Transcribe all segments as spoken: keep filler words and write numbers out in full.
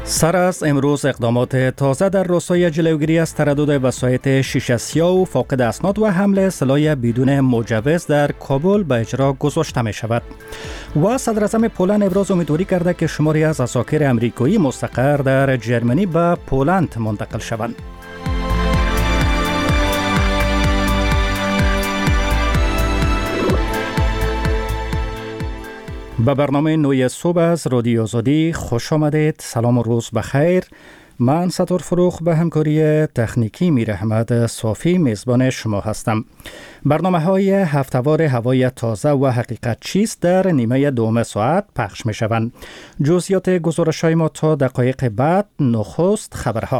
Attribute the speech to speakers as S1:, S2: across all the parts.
S1: سر از امروز اقدامات تازه در راستای جلوگیری از تردد وسایط شیشه سیاه و فاقد اسناد و حمل سلاح بدون مجوز در کابل به اجرا گذاشته می شود. و صدر اعظم پولند ابراز امیدواری کرده که شماری از عساکر امریکایی مستقر در جرمنی به پولند منتقل شوند. به برنامه نوی صبح از رادیو آزادی خوش آمدید. سلام و روز بخیر. من ستار فروخ به همکاری تکنیکی میر احمد صافی میزبان شما هستم. برنامه های هفته‌وار هوای تازه و حقیقت چیست در نیمه دوم ساعت پخش می شوند. جزئیات گزارش های ما تا دقایق بعد. نخست خبرها.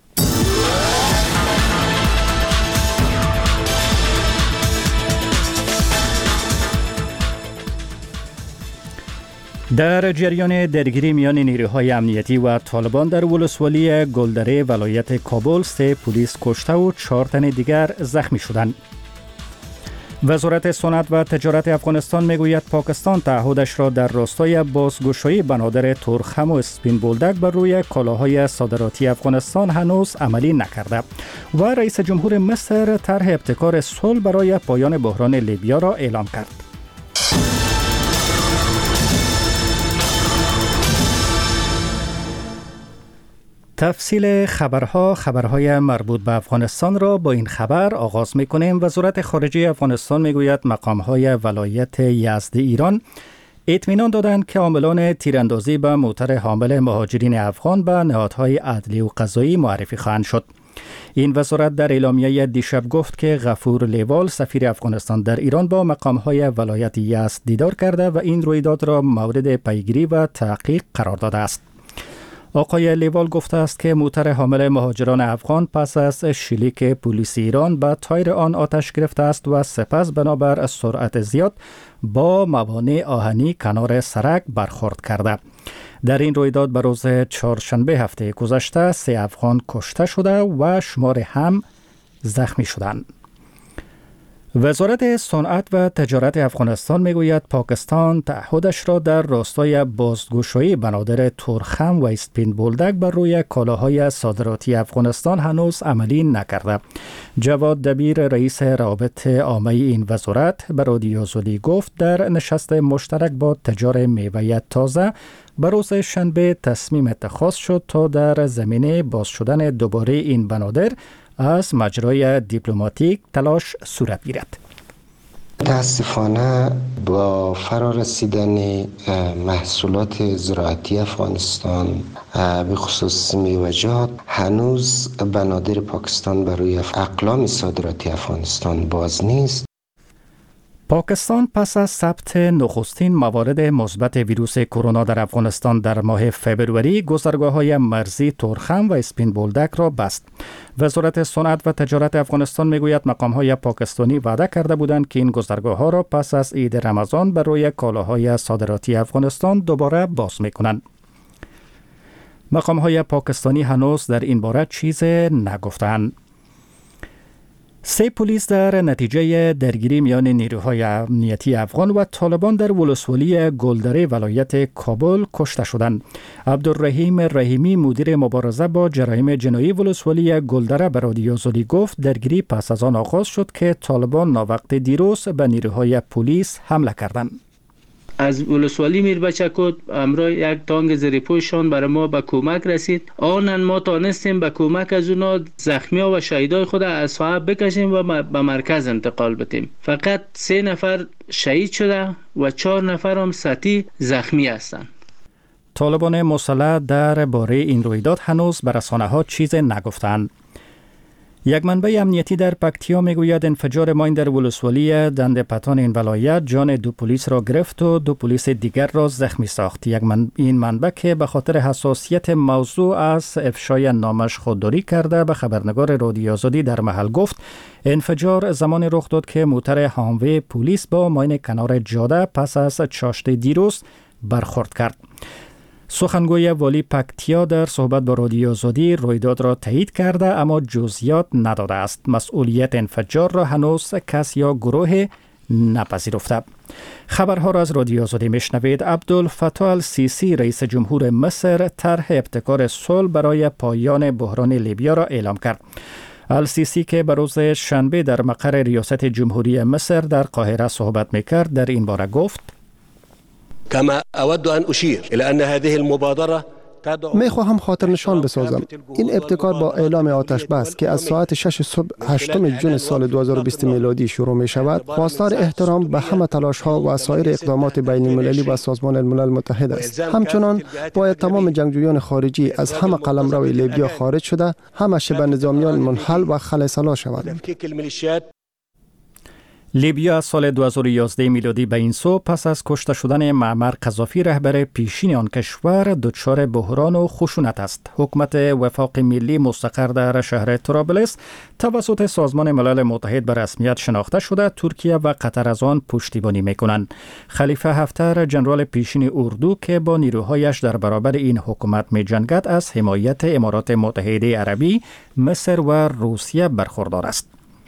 S1: در جریان درگیری میان نیروهای امنیتی و طالبان در ولسوالی گلدره ولایت کابل سه پلیس کشته و چهار تن دیگر زخمی شدند. وزارت صنعت و تجارت افغانستان میگوید پاکستان تعهدش را در راستای بازگشایی بنادر ترخم و اسپین بولدک بر روی کالاهای صادراتی افغانستان هنوز عملی نکرده و رئیس جمهور مصر طرح ابتکار صلح برای پایان بحران لیبیا را اعلام کرد. تفصیل خبرها خبرهای مربوط به افغانستان را با این خبر آغاز می‌کنیم. وزارت خارجه افغانستان میگوید مقام‌های ولایت یزد ایران اطمینان دادند که عاملان تیراندازی به موتر حامل مهاجرین افغان به نهادهای عدلی و قضایی معرفی خواهند شد. این وزارت در اعلامیه دیشب گفت که غفور لیوال سفیر افغانستان در ایران با مقام‌های ولایت یزد دیدار کرده و این رویداد را مورد پیگیری و تحقیق قرار داده است. آقای لیوال گفته است که موتر حامل مهاجران افغان پس از شلیک پلیس ایران به تایر آن آتش گرفته است و سپس بنابر سرعت زیاد با موانع آهنی کنار سرک برخورد کرده. در این رویداد به روز چهارشنبه هفته گذشته سه افغان کشته شده و شمار هم زخمی شدند. وزارت صنعت و تجارت افغانستان میگوید پاکستان تعهدش را در راستای بازگشایی بنادر ترخم و اسپین بولدک بر روی کالاهای صادراتی افغانستان هنوز عملی نکرده. جواد دبیر رئیس روابط عامه این وزارت به رادیو آزادی گفت در نشست مشترک با تجار میوه تازه به روز شنبه تصمیم اتخاذ شد تا در زمینه باز شدن دوباره این بنادر از مجرای دیپلماتیک تلاش صورت گیرد.
S2: متاسفانه با فرارسیدن محصولات زراعتی افغانستان به خصوص میوه‌جات هنوز بنادر پاکستان برای اقلام صادراتی افغانستان باز نیست.
S1: پاکستان پس از ثبت نخستین موارد مثبت ویروس کرونا در افغانستان در ماه فوریه گذرگاه‌های مرزی ترخم و اسپین بولدک را بست. وزارت صنعت و تجارت افغانستان میگوید مقام‌های پاکستانی وعده کرده بودند که این گذرگاه‌ها را پس از عید رمضان بر روی کالاهای صادراتی افغانستان دوباره باز می‌کنند. مقام‌های پاکستانی هنوز در این باره چیز نگفتند. سه پلیس در نتیجه درگیری میان نیروهای امنیتی افغان و طالبان در ولسوالی گلدره ولایت کابل کشته شدند. عبدالرحیم رحیمی مدیر مبارزه با جرایم جنایی ولسوالی گلدره به رادیو آزادی گفت درگیری پس از آن آغاز شد که طالبان ناوقت دیروز به نیروهای پلیس حمله کردند.
S3: از ولسوالی میربچکوت امروز یک تانک زیرپوششان برای ما به کمک رسید. آنن ما تانستیم به کمک از اونا زخمی ها و شهیدای خود از صاحب بکشیم و به مرکز انتقال بدیم. فقط سه نفر شهید شده و چهار نفر هم سطحی زخمی هستند.
S1: طالبان مسلح در باره این رویداد هنوز به رسانه‌ها چیز نگفتند. یک منبع امنیتی در پکتیا میگوید انفجار ماین در ولسوالی دنده پتان این ولایت جان دو پلیس را گرفت و دو پلیس دیگر را زخمی ساخت. یک من... این منبع که به خاطر حساسیت موضوع از افشای نامش خودداری کرده به خبرنگار رادیو آزادی در محل گفت انفجار زمان رخ داد که موتر هاموی پلیس با ماین کنار جاده پس از چاشت دیروز برخورد کرد. سخنگوی والی پکتیا در صحبت با رادیو آزادی رویداد را تایید کرده اما جزئیات نداده است. مسئولیت انفجار را هنوز کس یا گروه نپذیرفته. خبرها را از رادیو آزادی میشنوید. عبدالفتاح السیسی رئیس جمهور مصر طرح ابتکار صلح برای پایان بحران لیبیا را اعلام کرد. السیسی که به روز شنبه در مقر ریاست جمهوری مصر در قاهره صحبت میکرد در این باره گفت:
S4: كما اود ان اشير الى ان هذه المبادره
S5: می خواهم خاطر نشان بسازم این ابتکار با اعلام آتش بس که از ساعت شش صبح هشتم ژوئن سال دو هزار و بیست میلادی شروع می شود خواستار احترام به همه تلاش ها و سایر اقدامات بین المللی و سازمان الملل متحد است. همچنان باید تمام جنگجویان خارجی از همه قلمرو لیبیا خارج شده، همه شبه نظامیان منحل و خلاص شوند.
S1: لیبیا از سال دو هزار و یازده میلادی به این سو پس از کشته شدن معمر قذافی رهبر پیشین آن کشور دچار بحران و خشونت است. حکومت وفاق ملی مستقر در شهر طرابلس توسط سازمان ملل متحد به رسمیت شناخته شده. ترکیه و قطر از آن پشتیبانی میکنند. خلیفه حفتر جنرال پیشین اردو که با نیروهایش در برابر این حکومت میجنگد از حمایت امارات متحده عربی، مصر و روسیه برخوردار است.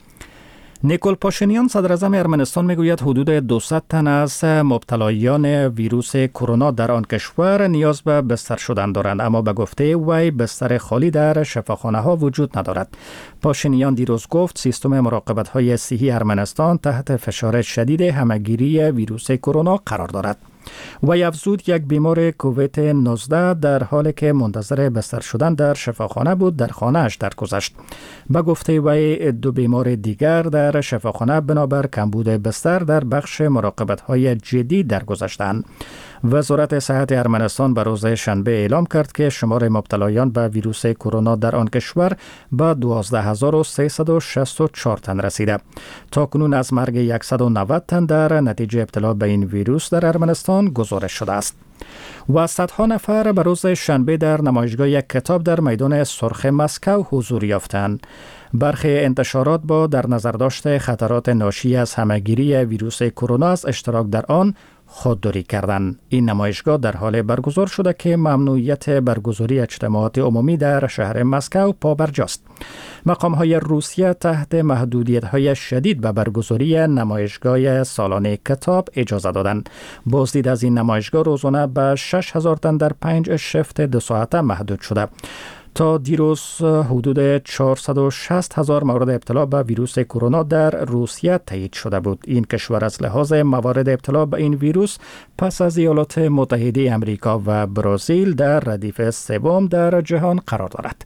S1: نیکول پاشینیان صدر اعظم ارمنستان میگوید حدود دویست تن از مبتلایان ویروس کرونا در آن کشور نیاز به بستر شدن دارند، اما به گفته وی بستر خالی در شفاخانه ها وجود ندارد. پاشینیان دیروز گفت سیستم مراقبت های صحی ارمنستان تحت فشار شدید همهگیری ویروس کرونا قرار دارد. وی افزود یک بیمار کووید نوزده در حالی که منتظر بستر شدن در شفاخانه بود در خانه‌اش درگذشت. به گفته وی دو بیمار دیگر در شفاخانه بنابر کمبود بستر در بخش مراقبت‌های جدی درگذشتند. وزارت صحت ارمنستان به روز شنبه اعلام کرد که شمار مبتلایان به ویروس کرونا در آن کشور به دوازده هزار و سیصد و شصت و چهار تن رسیده. تاکنون از مرگ صد و نود تن در نتیجه ابتلا به این ویروس در ارمنستان گزارش شده است. و صدها نفر به روز شنبه در نمایشگاه یک کتاب در میدان سرخ مسکو حضور یافتند. برخی انتشارات با در نظر داشت خطرات ناشی از همهگیری ویروس کرونا از اشتراک در آن خودداری کردند. این نمایشگاه در حال برگزار شده که ممنوعیت برگزاری اجتماعات عمومی در شهر مسکو پابرجاست. مقام‌های روسیه تحت محدودیت‌های شدید به برگزاری نمایشگاه سالانه کتاب اجازه دادند. بازدید از این نمایشگاه روزانه به شش هزار تن در پنج شفت دو ساعته محدود شده. تا دیروز حدود چهارصد و شصت هزار مورد ابتلا به ویروس کرونا در روسیه تایید شده بود. این کشور از لحاظ موارد ابتلا به این ویروس پس از ایالات متحده آمریکا و برزیل در ردیف سوم در جهان قرار دارد.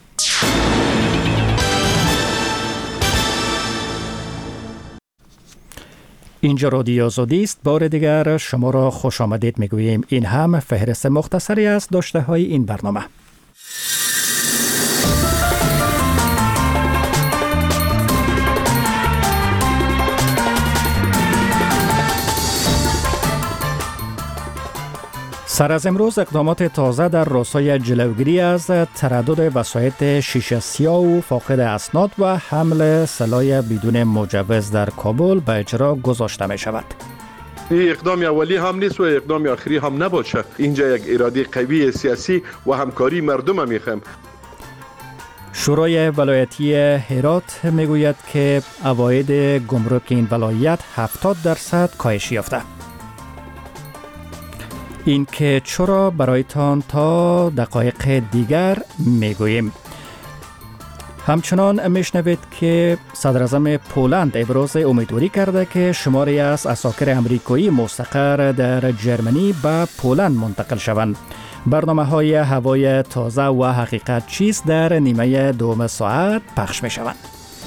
S1: اینجا رادیو آزادی است. بار دیگر شما را خوش آمدید میگوییم. این هم فهرست مختصری از داشته های این برنامه. سر از امروز اقدامات تازه در راستای جلوگیری از تردد وسایط شیشه سیاه و فاقد اسناد و حمل سلاح بدون مجوز در کابل به اجرا گذاشته می شود.
S6: این اقدام اولی هم نیست و اقدام آخری هم نباشه. اینجا یک اراده قوی سیاسی و همکاری مردم هم میخوایم.
S1: شورای ولایتی هرات میگوید که عواید گمرک این ولایت هفتاد درصد کاهش یافته. این که چرا برایتان تا دقایق دیگر میگوییم. همچنان میشنوید که صدر اعظم پولند ابراز امیدواری کرده که شماری از عساکر امریکایی مستقر در جرمنی به پولند منتقل شوند. برنامه های هوای تازه و حقیقت چیست در نیمه دوم ساعت پخش می شوند.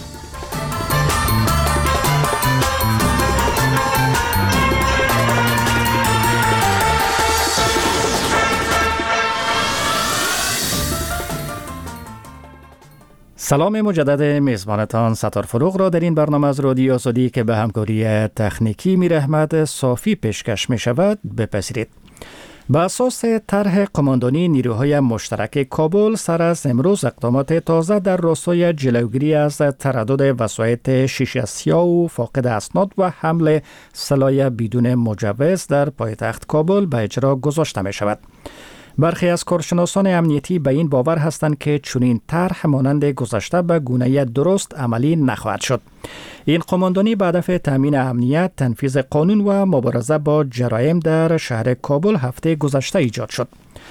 S1: سلام مجدد میزبانتان ستار فروغ را در این برنامه از رادیو آزادی که به همکاری تکنیکی میر احمد صافی پیشکش می شود بپذیرید. به اساس طرح قماندانی نیروهای مشترک کابل سر از امروز اقدامات تازه در راستای جلوگیری از تردد وسایط شیشه سیاه و فاقد اسناد و حمل سلاح بدون مجوز در پایتخت کابل به اجرا گذاشته می شود. برخی از کارشناسان امنیتی به این باور هستند که چنین طرح مانند گذشته به گونه درست عملی نخواهد شد. این قماندانی به هدف تامین امنیت، تنفیذ قانون و مبارزه با جرایم در شهر کابل هفته گذشته ایجاد شد.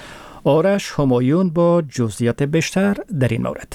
S1: آرش همایون با جزئیات بیشتر در این مورد.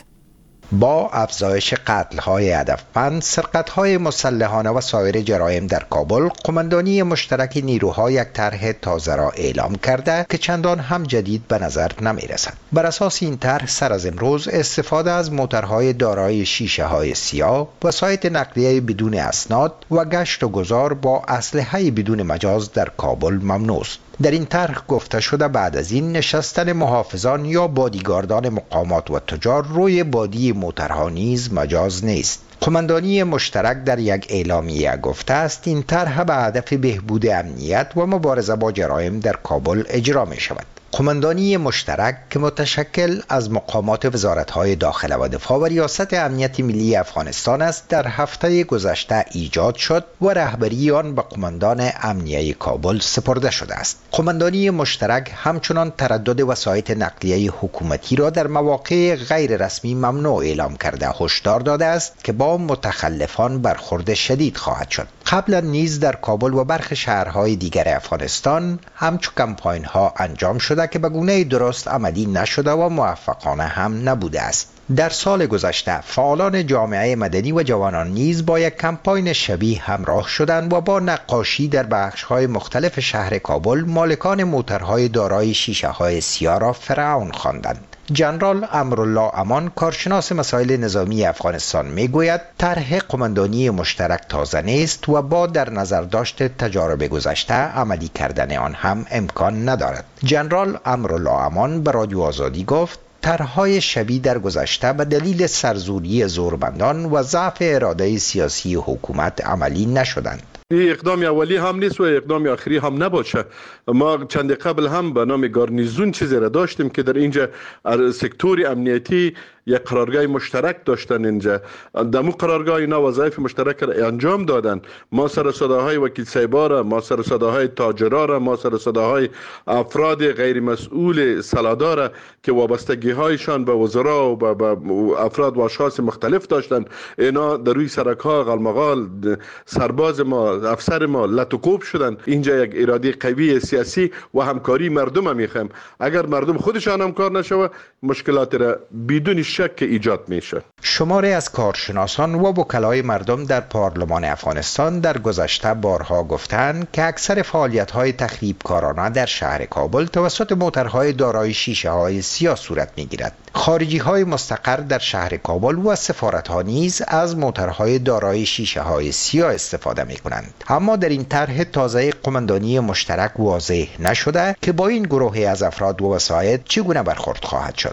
S7: با افزایش قتل‌های هدفمند، سرقت‌های مسلحانه و سایر جرایم در کابل، قماندانی مشترک نیروها یک طرح تازه را اعلام کرده که چندان هم جدید به نظر نمی‌رسد. بر اساس این طرح سر از امروز استفاده از موترهای دارای شیشه‌های سیاه، وسایط نقلیه بدون اسناد و گشت و گذار با اسلحه بدون مجاز در کابل ممنوع است. در این طرح گفته شده بعد از این نشستن محافظان یا بادیگاردان مقامات و تجار روی بادی موترها نیز مجاز نیست. قماندانی مشترک در یک اعلامیه گفته است این طرح به هدف بهبود امنیت و مبارزه با جرایم در کابل اجرا می شود. قماندانی مشترک که متشکل از مقامات وزارت‌های داخله و دفاع و ریاست امنیت ملی افغانستان است، در هفته گذشته ایجاد شد و رهبری آن به قماندان امنیه کابل سپرده شده است. قماندانی مشترک همچنان تردد وسایط نقلیه حکومتی را در مواقع غیر رسمی ممنوع اعلام کرده هشدار داده است که با متخلفان برخورد شدید خواهد شد. قبلا نیز در کابل و برخی شهرهای دیگر افغانستان همچون کمپاین‌ها انجام شده که به گونه درست عملی نشده و موفقانه هم نبوده است. در سال گذشته فعالان جامعه مدنی و جوانان نیز با یک کمپاین شبیه همراه شدند و با نقاشی در بخش‌های مختلف شهر کابل مالکان موترهای دارای شیشه‌های سیاه را فرعون خواندند. جنرال امرالله امان، کارشناس مسائل نظامی افغانستان، میگوید طرح قماندانی مشترک تازه نیست و با در نظر داشت تجارب گذشته عملی کردن آن هم امکان ندارد. جنرال امرالله امان به رادیو آزادی گفت طرح‌های شبیه در گذشته به دلیل سرزوری زورمندان و ضعف اراده سیاسی حکومت عملی نشدند.
S6: این اقدام اولی هم نیست و اقدام آخری هم نباشه. ما چند قبل هم به نام گارنیزون چیزی را داشتیم که در اینجا سکتور امنیتی یک قرارگاه مشترک داشتن. اینجا در مو قرارگاه اینا وظایف مشترک را انجام دادن. ما سر صداهای وکیل صاحبا را، ما سر صداهای تاجرا را، ما سر صداهای افراد غیر مسئول سلادا را که وابستگی هایشان به وزرا و به افراد و اشخاص مختلف داشتن، اینا در روی سرک ها غلمغال سرباز ما، افسر ما لطوکوب شدن. اینجا یک اراده قوی سیاسی و همکاری مردم هم میخوایم. اگر مردم خودشان همکار نشوه مشکلات را بدون شک ایجاد میشه.
S7: شماری از کارشناسان و وکلای مردم در پارلمان افغانستان در گذشته بارها گفتند که اکثر فعالیت‌های تخریبکارانه در شهر کابل توسط موترهای دارای شیشه‌های سیاه صورت می‌گیرد. خارجی‌های مستقر در شهر کابل و سفارت‌ها نیز از موترهای دارای شیشه‌های سیاه استفاده می‌کنند. اما در این طرح تازه قماندانی مشترک واضح نشده که با این گروهی از افراد و وسایط چگونه برخورد خواهد شد.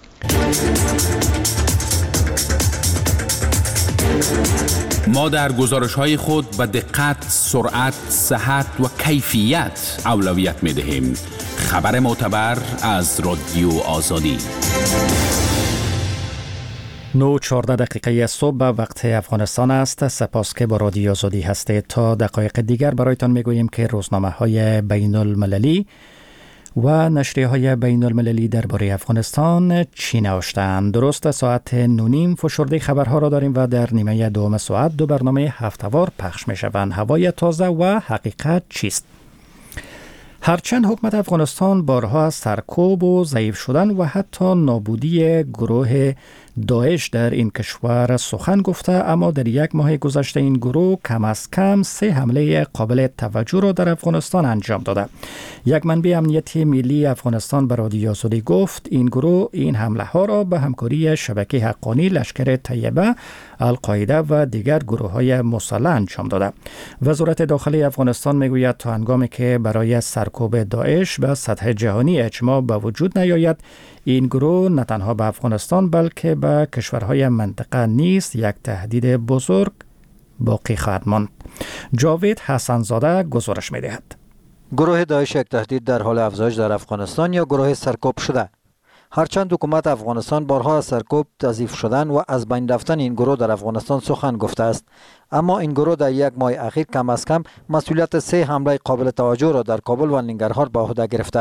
S8: ما در گزارش‌های خود به دقت، سرعت، صحت و کیفیت اولویت می‌دهیم. خبر معتبر از رادیو آزادی.
S1: نه و چهارده دقیقه صبح وقت افغانستان است. سپاس که با رادیو آزادی هستید. تا دقایق دیگر برایتان میگوییم که روزنامه‌های بین المللی و نشریه های بین المللی درباره افغانستان چی نوشتند. درست ساعت نونیم فشرده خبرها را داریم و در نیمه دوم ساعت دو برنامه هفته‌وار پخش می شوند. هوای تازه و حقیقت چیست؟ هرچند حکومت افغانستان بارها از سرکوب و ضعیف شدن و حتی نابودی گروه داعش در این کشور سخن گفته، اما در یک ماه گذشته این گروه کم از کم سه حمله قابل توجه را در افغانستان انجام داده. یک منبع امنیتی ملی افغانستان به رادیو آزادی گفت این گروه این حمله ها را به همکاری شبکه حقانی، لشکر طیبه، القاعده و دیگر گروه های مسلح انجام داده. وزارت داخلی افغانستان میگوید تا هنگامی که برای سرکوب داعش به سطح جهانی اجماع به وجود نیاید، این گروه نه تنها به افغانستان بلکه به کشورهای منطقه نیز یک تهدید بزرگ باقی خواهد ماند. جاوید حسنزاده گزارش می‌دهد.
S9: گروه داعش یک تهدید در حال افزایش در افغانستان یا گروه سرکوب شده. هرچند حکومت افغانستان بارها از سرکوب، تضعیف شدن و از بین رفتن این گروه در افغانستان سخن گفته است، اما این گروه در یک ماه اخیر کم از کم مسئولیت سه حمله قابل توجه را در کابل و ننگرهار به عهده گرفته است.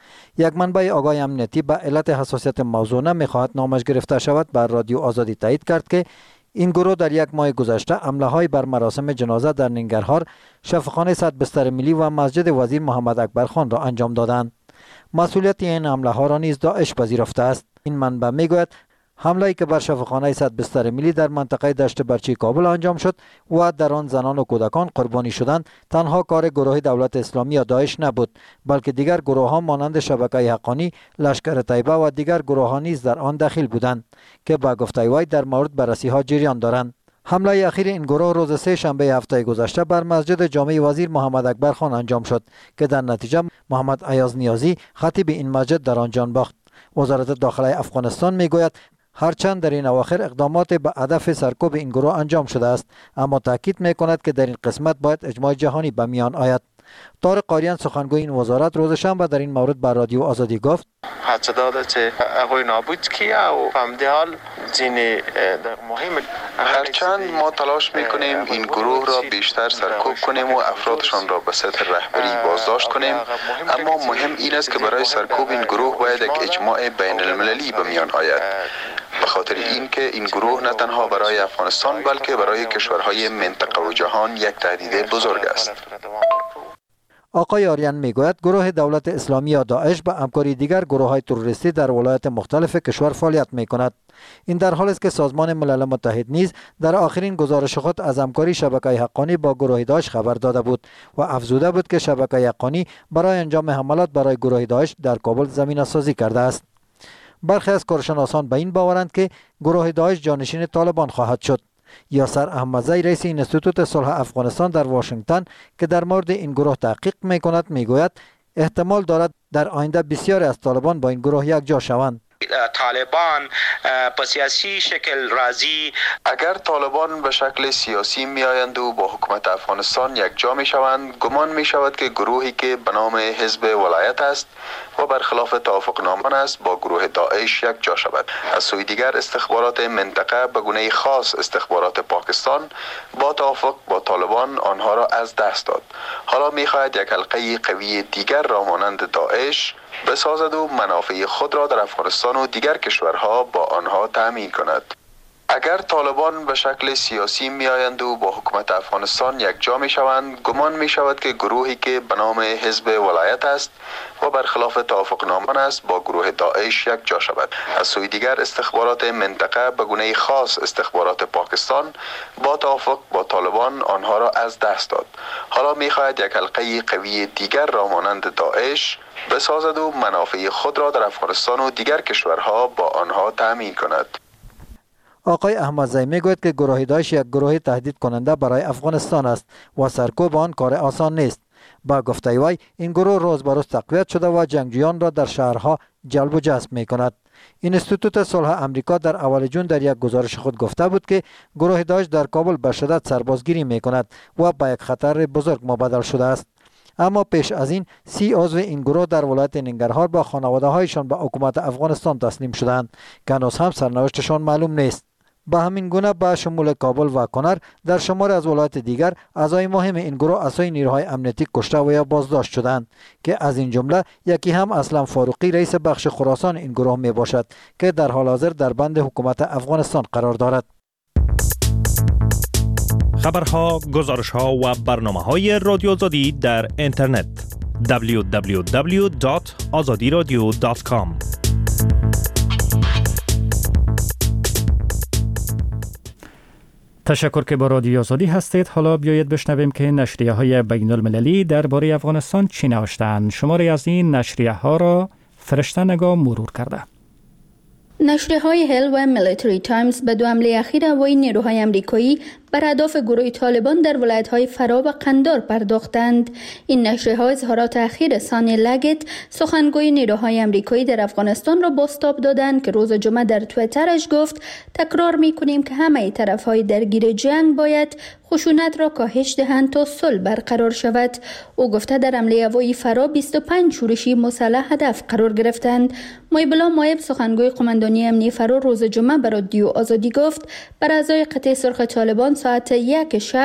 S9: یک منبع آگاه امنیتی به علت حساسیت موضوع نمیخواهد نامش گرفته شود بر رادیو آزادی تایید کرد که این گروه در یک ماه گذشته حمله های بر مراسم جنازه در ننگرهار، شفاخانه صد بستر ملی و مسجد وزیر محمد اکبر خان را انجام دادند. مسئولیت این حمله ها را نیز داعش پذیرفته است. این منبع میگوید حمله‌ای که بر شفاخانه صد بستر ملی در منطقه دشت برچی کابل انجام شد و در آن زنان و کودکان قربانی شدند تنها کار گروه دولت اسلامی یا داعش نبود، بلکه دیگر گروه ها مانند شبکه حقانی، لشکر طیبه و دیگر گروه ها نیز در آن داخل بودند که با گفته وی در مورد بررسی ها جریان دارند. حمله اخیر این گروه روز سه شنبه هفته گذشته بر مسجد جامع وزیر محمد اکبر خان انجام شد که در نتیجه محمد ایاز نیازی خطیب این مسجد در آن جان باخت. وزارت داخله افغانستان میگوید هرچند در این اواخر اقدامات به هدف سرکوب این گروه انجام شده است، اما تاکید میکند که در این قسمت باید اجماع جهانی به میان آید. طارق قاریان سخنگوی این وزارت روز شنبه در این مورد بر رادیو آزادی گفت
S10: حتی داده چه اگوی نابود کیا و فهمده حال زینی مهم هرچند ما تلاش میکنیم این گروه را بیشتر سرکوب کنیم و افرادشان را به سطح رهبری بازداشت کنیم، اما مهم این است که برای سرکوب این گروه باید یک اجماع بین المللی به میان آید، به خاطر اینکه این گروه نه تنها برای افغانستان بلکه برای کشورهای منطقه و جهان یک تهدید بزرگ است.
S9: آقای آریان میگوید گروه دولت اسلامی یا داعش به همکاری دیگر گروه های تروریستی در ولایات مختلف کشور فعالیت میکند. این در حالی است که سازمان ملل متحد نیز در آخرین گزارش خود از همکاری شبکه حقانی با گروه داعش خبر داده بود و افزوده بود که شبکه حقانی برای انجام حملات برای گروه داعش در کابل زمینه سازی کرده است. برخی از کارشناسان به این باورند که گروه داعش جانشین طالبان خواهد شد. یاسر احمدزی رئیس انستیتوت صلح افغانستان در واشنگتن که در مورد این گروه تحقیق میکند میگوید احتمال دارد در آینده بسیاری از طالبان با این گروه یکجا شوند.
S10: طالبان به سیاسی شکل راضی اگر طالبان به شکل سیاسی می آیند و با حکومت افغانستان یک جا می شوند، گمان می شود که گروهی که به نام حزب ولایت است و برخلاف توافقنامه است با گروه داعش یک جا شود. از سوی دیگر استخبارات منطقه به گونه خاص استخبارات پاکستان با توافق با طالبان آنها را از دست داد. حالا می خواهد یک حلقه قوی دیگر را مانند داعش بسازد و منافع خود را در افغانستان و دیگر کشورها با آنها تأمین کند. اگر طالبان به شکل سیاسی می آیند و با حکومت افغانستان یک جا می شوند، گمان می شود که گروهی که به نام حزب ولایت است و برخلاف توافقنامه است با گروه داعش یک جا شود. از سوی دیگر استخبارات منطقه به گونه خاص استخبارات پاکستان با توافق با طالبان آنها را از دست داد. حالا می خواهد یک حلقه قوی دیگر را مانند داعش بسازد و منافع خود را در افغانستان و دیگر کشورها با آنها تأمین کند.
S9: آقای احمدزی میگوید که گروه داعش یک گروه تهدید کننده برای افغانستان است و سرکوب آن کار آسان نیست. با گفته وی این گروه روز به روز تقویت شده و جنگجویان را در شهرها جلب و جذب می کند. انستیتوت صلح آمریکا در اول جون در یک گزارش خود گفته بود که گروه داعش در کابل به شدت سربازگیری می کند و به یک خطر بزرگ مبدل شده است. اما پیش از این سی عضو این گروه در ولایت ننگرهار با خانواده هایشان به حکومت افغانستان تسلیم شدند که هنوز هم سرنوشتشان معلوم نیست. به همین گونه به شمول کابل و کنر در شمار از ولایات دیگر اعضای مهم این گروه از سوی نیروهای امنیتی کشته و یا بازداشت شدند که از این جمله یکی هم اسلم فاروقی رئیس بخش خراسان این گروه می باشد که در حال حاضر در بند حکومت افغانستان قرار دارد.
S11: خبرها، گزارشها و برنامه‌های رادیو آزادی در اینترنت دبلیو دبلیو دبلیو دات آزادی رادیو دات کام.
S1: تشکر که با رادیو آزادی هستید. حالا بیایید بشنویم که نشریه های بین المللی درباره افغانستان چی نوشتند. شماری از این نشریه ها را فرشته نگاه مرور کرده.
S12: نشریه های هل و میلیتری تایمز به دو حمله اخیر هوایی نیروهای آمریکایی بر اهداف گروه طالبان در ولایت‌های فرا و قندار پرداختند. این نشریه‌ها اظهارات اخیر سانی لگت سخنگوی نیروهای آمریکایی در افغانستان را بازتاب دادند که روز جمعه در توییترش گفت تکرار می‌کنیم که همه طرف‌های درگیر جنگ باید خشونت را کاهش دهند تا صلح برقرار شود. او گفته در حمله هوایی فرا بیست و پنج شورشی مسلح هدف قرار گرفتند. مایبلا مایب سخنگوی قماندانی امنیتی فرا روز جمعه به رادیو آزادی گفت بر اعضای قطع سرخ طالبان ساعت یک شب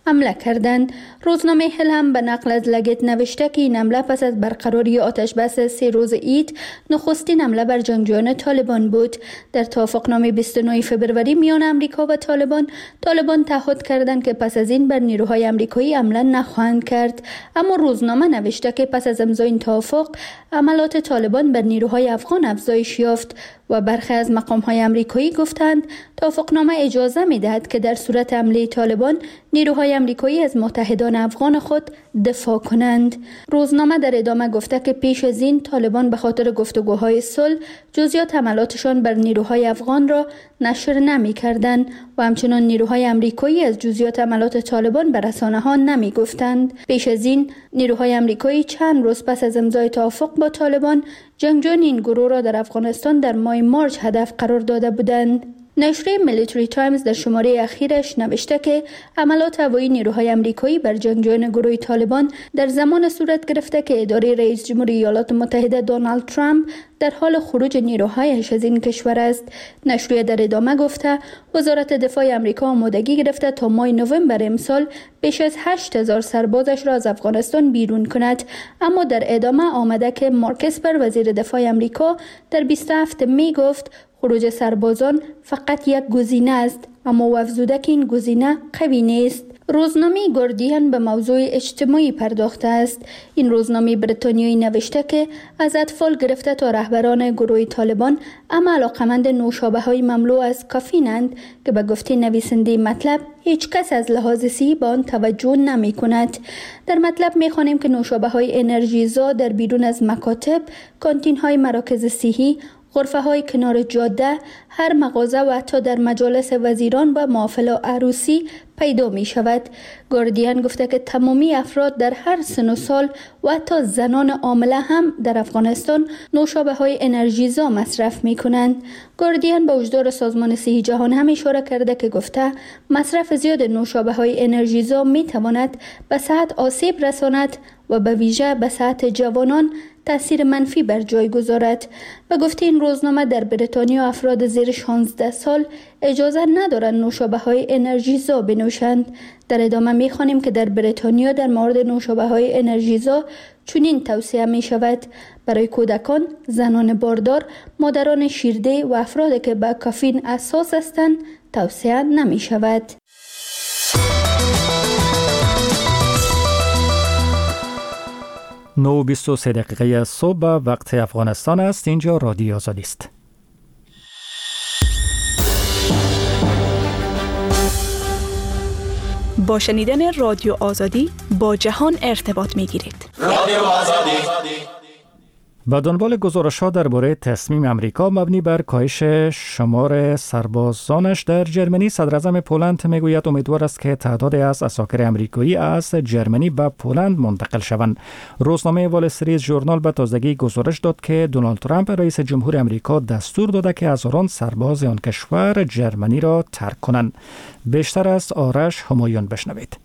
S12: حمله کردند. روزنامه هل هم به نقل از لگت نوشته که این حمله پس از برقراری آتش بس سه روز عید نخستین حمله بر جنگجویان طالبان بود. در توافقنامه بیست و نه فوریه میان امریکا و طالبان، طالبان تعهد کردند که پس از این بر نیروهای امریکایی حمله نخواهند کرد. اما روزنامه نوشته که پس از امضای این توافق عملات طالبان بر نیروهای افغان افزایش یافت و برخی از مقام‌های امریکایی گفتند توافقنامه اجازه می‌دهد که در صورت حمله طالبان نیروهای امریکایی از متحدان افغان خود دفاع کنند. روزنامه در ادامه گفته که پیش از این طالبان به خاطر گفتگوهای صلح جزئیات حملاتشان بر نیروهای افغان را نشر نمی‌کردند و همچنان نیروهای امریکایی از جزئیات حملات طالبان بر رسانه‌ها نمی‌گفتند. پیش از این نیروهای امریکایی چند روز پس از امضای توافق با طالبان جنگجویان این گروه را در افغانستان در ماه مارچ هدف قرار داده بودند. نشریه میلیتری تایمز در شماره اخیرش نوشته که عملات هوایی نیروهای امریکایی بر جنگجویان گروه طالبان در زمان صورت گرفته که اداره رئیس جمهور ایالات متحده دونالد ترامپ در حال خروج نیروهایش از این کشور است. نشریه در ادامه گفته وزارت دفاع آمریکا آمادگی گرفته تا ماه نوامبر امسال بیش از هشت هزار سربازش را از افغانستان بیرون کند. اما در ادامه آمده که مارک اسپر وزیر دفاع آمریکا در بیست و هفتم می گفت خروج سربازان فقط یک گزینه است، اما او افزوده که این گزینه قوی نیست. روزنامه گاردین به موضوع اجتماعی پرداخته است. این روزنامه بریتانیایی نوشته که از اطفال گرفته تا رهبران گروه طالبان اما علاقمند نوشابه‌های مملو از کافینند که به گفته نویسنده مطلب هیچ کس از لحاظ صحی به آن توجه نمی کند. در مطلب می خوانیم که نوشابه‌های انرژیزا در بیرون از مکاتب، کانتین‌های مراکز صحی، غرفه های کنار جاده، هر مغازه و حتی در مجالس وزیران و محافل عروسی پیدا می شود. گاردین گفته که تمامی افراد در هر سن و سال و حتی زنان حامله هم در افغانستان نوشابه های انرژیزا مصرف می کنند. گاردین به هشدار سازمان صحی جهان هم اشاره کرده که گفته مصرف زیاد نوشابه های انرژیزا می تواند به صحت آسیب رساند و به ویژه به صحت جوانان تأثیر منفی بر جای گذارد. و گفته این روزنامه در بریتانیا افراد زیر شانزده سال اجازه ندارند نوشابه های انرژیزا بنوشند. در ادامه می خوانیم که در بریتانیا در مورد نوشابه های انرژیزا چنین توصیه می شود: برای کودکان، زنان باردار، مادران شیرده و افرادی که به کافین حساس هستند توصیه نمی شود.
S1: نه و بیست و سه دقیقه صبح وقت افغانستان است. اینجا رادیو آزادی است.
S13: با شنیدن رادیو آزادی با جهان ارتباط می گیرید.
S1: رادیو آزادی. و دنبال گزارش‌ها درباره تصمیم امریکا مبنی بر کاهش شمار سربازانش در جرمنی، صدراعظم پولند میگوید امیدوار است که تعدادی از عساکر امریکایی از جرمنی به پولند منتقل شوند. روزنامه وال استریت ژورنال به تازگی گزارش داد که دونالد ترامپ رئیس جمهور امریکا دستور داده که هزاران سرباز آن کشور جرمنی را ترک کنند. بیشتر از آرش همایون بشنوید.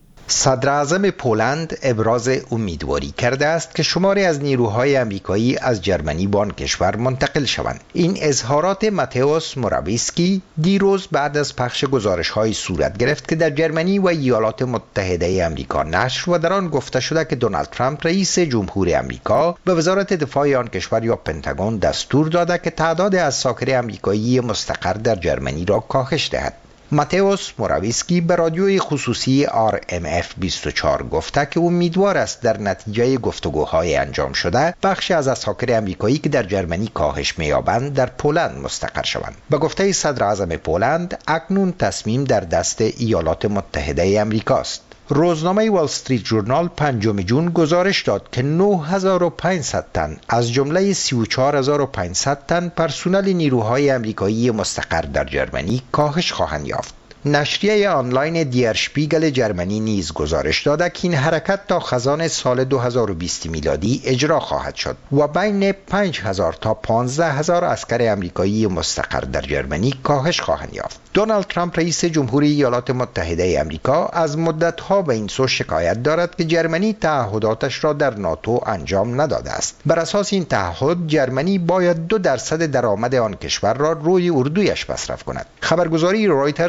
S7: صدراعظم پولند ابراز امیدواری کرده است که شماری از نیروهای امریکایی از جرمنی به آن کشور منتقل شوند. این اظهارات ماتئوس موراویسکی دیروز بعد از پخش گزارش‌های صورت گرفت که در جرمنی و ایالات متحده آمریکا نشر و در آن گفته شده که دونالد ترامپ رئیس جمهور آمریکا به وزارت دفاع آن کشور یا پنتاگون دستور داده که تعداد عساکر آمریکایی مستقر در جرمنی را کاهش دهد. ماتئوس موراویسکی به رادیوی خصوصی آر ام اف بیست و چهار گفته که امیدوار است در نتیجه گفتگوهای انجام شده بخشی از عساکر آمریکایی که در جرمنی کاهش می‌یابند در پولند مستقر شوند. به گفته صدراعظم پولند اکنون تصمیم در دست ایالات متحده آمریکا است. روزنامه وال استریت ژورنال پنجم جون گزارش داد که نه هزار و پانصد تن از جمله سی و چهار هزار و پانصد تن پرسنل نیروهای آمریکایی مستقر در جرمنی کاهش خواهند یافت. نشریه آنلاین دیر شپیگل جرمنی نیز گزارش داده که این حرکت تا خزان سال دو هزار و بیست میلادی اجرا خواهد شد و بین پنج هزار تا پانزده هزار عسکر آمریکایی مستقر در جرمنی کاهش خواهند یافت. دونالد ترامپ رئیس جمهوری ایالات متحده آمریکا از مدت‌ها به این سو شکایت دارد که جرمنی تعهداتش را در ناتو انجام نداده است. بر اساس این تعهد جرمنی باید دو درصد درآمد آن کشور را روی اردویش مصرف کند. خبرگزاری رایترز به نقل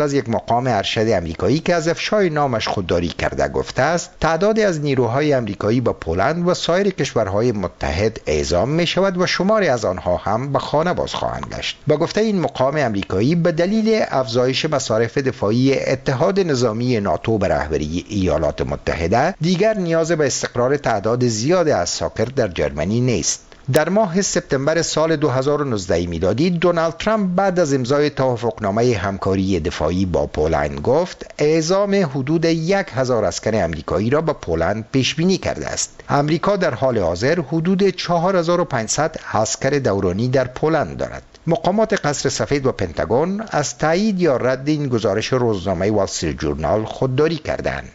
S7: از یک مقام ارشد امریکایی که از افشای نامش خودداری کرده گفته است تعدادی از نیروهای امریکایی به پولند و سایر کشورهای متحد اعزام می شود و شماری از آنها هم به خانه باز خواهند گشت. با گفته این مقام امریکایی به دلیل افزایش مصارف دفاعی اتحاد نظامی ناتو به رهبری ایالات متحده دیگر نیاز به استقرار تعداد زیاد عساکر در جرمنی نیست. در ماه سپتامبر سال دو هزار و نوزده میلادی دونالد ترامپ بعد از امضای توافقنامه همکاری دفاعی با پولند گفت اعزام حدود یک هزار عسکر امریکایی را به پولند پیش بینی کرده است. امریکا در حال حاضر حدود چهار هزار و پانصد عسکر دورانی در پولند دارد. مقامات قصر سفید و پنتاگون از تایید یا رد این گزارش روزنامه وال استریت جورنال خودداری کردند.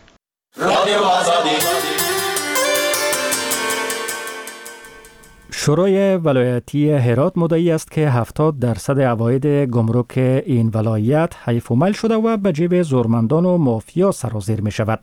S1: شورای ولایتی هرات مدعی است که هفتاد درصد عواید گمرک این ولایت حیف و مل شده و به جیب زورمندان و مافیا سرازیر می شود.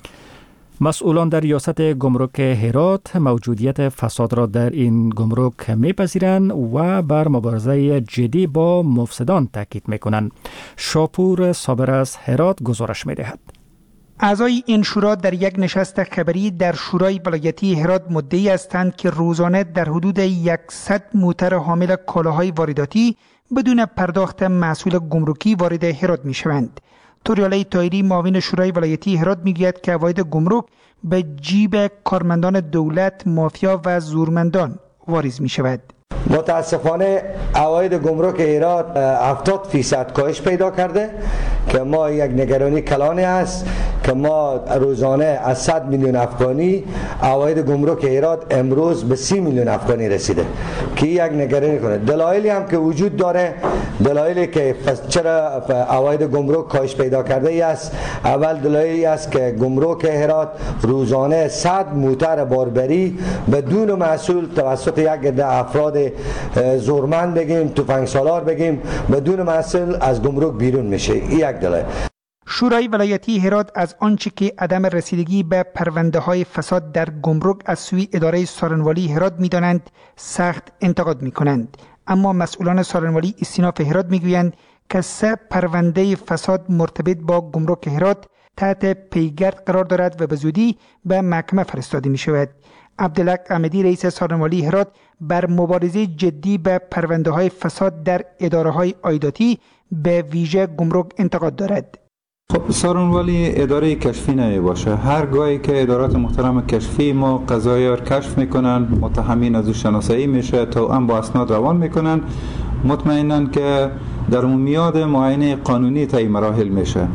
S1: مسئولان در ریاست گمرک هرات موجودیت فساد را در این گمرک میپذیرند و بر مبارزه جدی با مفسدان تاکید میکنند. شاپور صابر از هرات گزارش میدهد.
S14: اعضای این شورا در یک نشست خبری در شورای ولایتی هرات مدعی هستند که روزانه در حدود صد موتر حامل کالاهای وارداتی بدون پرداخت محصول گمرکی وارد هرات می شوند. توریالی طاهری معاون شورای ولایتی هرات میگوید که عواید گمرک به جیب کارمندان دولت، مافیا و زورمندان واریز می شود.
S15: متاسفانه عواید گمرک هرات هفتاد فیصد کاهش پیدا کرده که ما یک نگرانی کلانی است که ما روزانه از صد میلیون افغانی عواید گمرک هرات امروز به سی میلیون افغانی رسیده که یک نگرانی کنه. دلایلی هم که وجود داره، دلایلی که چرا عواید گمرک کاهش پیدا کرده ای است. اول دلایلی است که گمرک هرات روزانه صد موتر باربری بدون محصول توسط یک عده افراد زورمند بگیم، تفنگ سالار بگیم، بدون محصول از گمرک بیرون میشه. این یک دلیل.
S14: شورای ولایتی هرات از آنچه که عدم رسیدگی به پرونده های فساد در گمرک از سوی اداره سارنوالی هرات می‌دانند سخت انتقاد می‌کنند. اما مسئولان سارنوالی استیناف هرات می‌گویند که سه پرونده فساد مرتبط با گمرک هرات تحت پیگرد قرار دارد و به زودی به محکمه فرستاده می‌شود. عبدالحق احمدی رئیس سارنوالی هرات بر مبارزه جدی به پرونده های فساد در اداره های عایداتی به ویژه گمرک انتقاد دارد.
S16: خب سارنوالی اداره کشفی نمی باشه. هر گاهی که ادارات محترم کشفی ما قضایی را کشف میکنن، متهمین از او شناسایی میشه، توأم با اسناد روان میکنن، مطمئنن که در میاد معاینه قانونی طی مراحل میشه.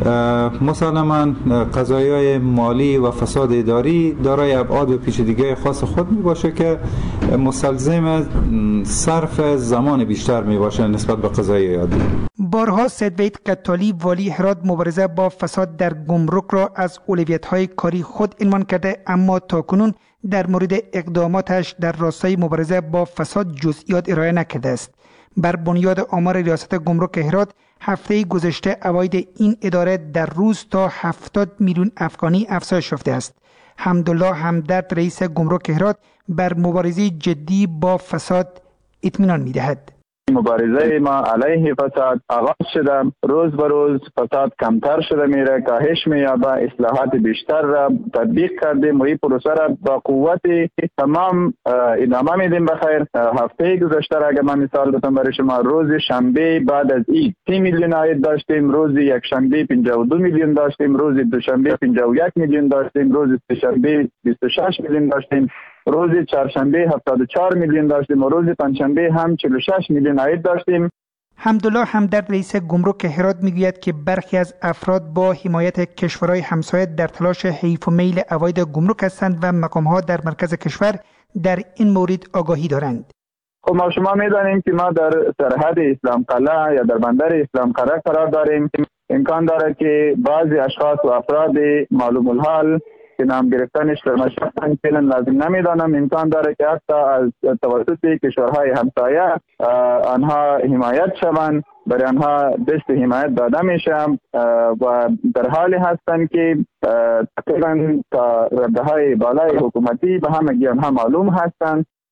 S16: مسلماً قضایای مالی و فساد اداری دارای ابعاد و پیچیدگی خاص خود می باشه که مستلزم صرف زمان بیشتر می باشه نسبت به قضایای عادی.
S14: بارها سید وحید قتالی والی هرات مبارزه با فساد در گمرک را از اولویت‌های کاری خود عنوان کرده، اما تاکنون در مورد اقداماتش در راستای مبارزه با فساد جزئیات ارائه نکرده است. بر بنیاد آمار ریاست گمرک هرات هفته گذشته عواید این اداره در روز تا هفتاد میلیون افغانی افزایش یافته است. حمدالله همدرد رئیس گمرک هرات بر مبارزه جدی با فساد اطمینان می‌دهد.
S17: مبارزه ما علیه فساد آغاز شده، روز به روز فساد کمتر شده میره، کاهش مییابه، اصلاحات بیشتر را تطبیق کردیم و این پروسه را با قوت تمام ادامه میدیم. بخیر هفته گذشته را اگر من مثال بزنم برای شما، روز شنبه بعد از عید سی میلیون عاید داشتیم، روز یک شنبه پنجاه و دو میلیون داشتیم، روز دوشنبه پنجاه و یک میلیون داشتیم، روز سه‌شنبه بیست و شش میلیون داشتیم، روز چهارشنبه هفتاد و چهار میلیون داشتیم و روز پنجشنبه هم چهل و شش میلیون عاید داشتیم.
S14: حمدالله همدرد رئیس گمرک هرات میگوید که برخی از افراد با حمایت کشورهای همسایه در تلاش حیف و میل عواید گمرک هستند و مقام‌ها در مرکز کشور در این مورد آگاهی دارند.
S17: خب ما شما میدانیم که ما در سرحد اسلام قلعه یا در بندر اسلام قلعه قرار داریم. امکان داره که بعضی اشخاص و افراد معلوم الحال که نام گرفتنش در مشخصاً فعلا لازم نمیدانم، امکان داره که حتی از توسط کشورهای همسایه آنها حمایت شوند، برای آنها دست حمایت داده میشه و در حالی هستند که تقریبا تا رده‌های بالای حکومتی به همگی آنها معلوم هستند.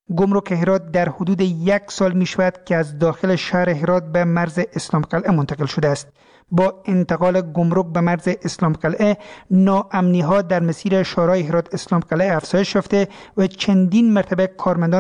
S14: گمرک هرات در حدود یک سال می شود که از داخل شهر هرات به مرز اسلام قلعه منتقل شده است. با انتقال گمرک به مرز اسلام قلعه، ناامنی ها در مسیر شورای هرات اسلام قلعه افزایش یافته و چندین مرتبه کارمندان